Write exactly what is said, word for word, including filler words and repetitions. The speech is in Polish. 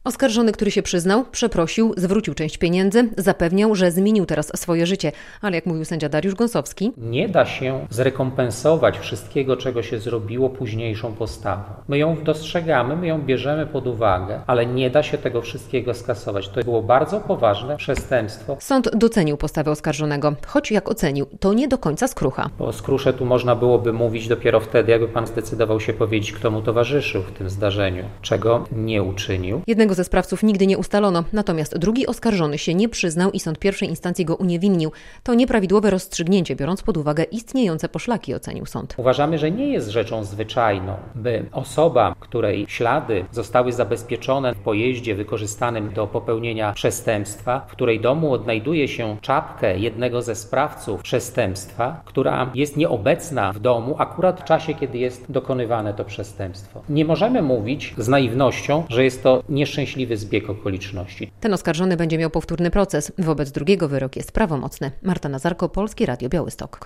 Oskarżony, który się przyznał, przeprosił, zwrócił część pieniędzy, zapewniał, że zmienił teraz swoje życie. Ale jak mówił sędzia Dariusz Gąsowski, nie da się zrekompensować wszystkiego, czego się zrobiło późniejszą postawą. My ją dostrzegamy, my ją bierzemy pod uwagę, ale nie da się tego wszystkiego skasować. To było bardzo poważne przestępstwo. Sąd docenił postawę oskarżonego, choć jak ocenił, to nie do końca skrucha. O skrusze tu można byłoby mówić dopiero wtedy, jakby pan zdecydował się powiedzieć, kto mu towarzyszył w tym zdarzeniu, czego nie uczynił. Jednego ze sprawców nigdy nie ustalono, natomiast drugi oskarżony się nie przyznał i sąd pierwszej instancji go uniewinnił. To nieprawidłowe rozstrzygnięcie, biorąc pod uwagę istniejące poszlaki, ocenił sąd. Uważamy, że nie jest rzeczą zwyczajną, by osoba, której ślady zostały zabezpieczone w pojeździe wykorzystanym do popełnienia przestępstwa, w której domu odnajduje się czapkę jednego ze sprawców przestępstwa, która jest nieobecna w domu akurat w czasie, kiedy jest dokonywane to przestępstwo. Nie możemy mówić z naiwnością, że jest to nieszczęśliwy zbieg okoliczności. Ten oskarżony będzie miał powtórny proces. Wobec drugiego wyrok jest prawomocny. Marta Nazarko, Polskie Radio Białystok.